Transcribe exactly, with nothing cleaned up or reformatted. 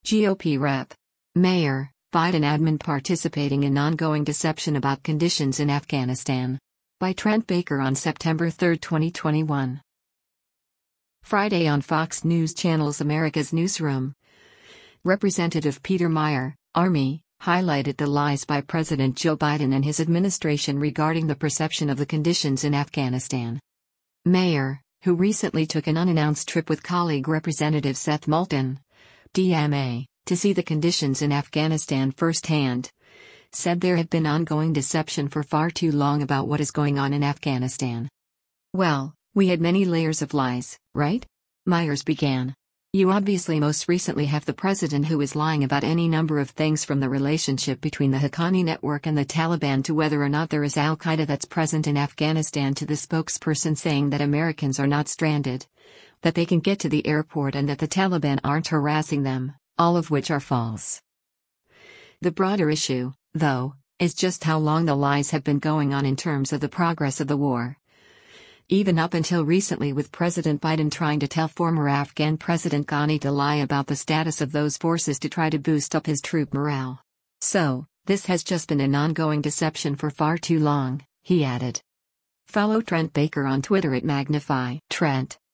G O P Rep. Mayor, Biden admin participating in ongoing deception about conditions in Afghanistan. By Trent Baker on September third, twenty twenty-one. Friday on Fox News Channel's America's Newsroom. Representative Peter Meijer, Army, highlighted the lies by President Joe Biden and his administration regarding the perception of the conditions in Afghanistan. Meijer, who recently took an unannounced trip with colleague Representative Seth Moulton, D M A, to see the conditions in Afghanistan firsthand, said there had been ongoing deception for far too long about what is going on in Afghanistan. Well, we had many layers of lies, right? Meijer began. You obviously most recently have the president who is lying about any number of things, from the relationship between the Haqqani network and the Taliban to whether or not there is Al-Qaeda that's present in Afghanistan, to the spokesperson saying that Americans are not stranded, that they can get to the airport, and that the Taliban aren't harassing them, all of which are false. The broader issue, though, is just how long the lies have been going on in terms of the progress of the war. Even up until recently, with President Biden trying to tell former Afghan President Ghani to lie about the status of those forces to try to boost up his troop morale. So, this has just been an ongoing deception for far too long, he added. Follow Trent Baker on Twitter at Magnify Trent.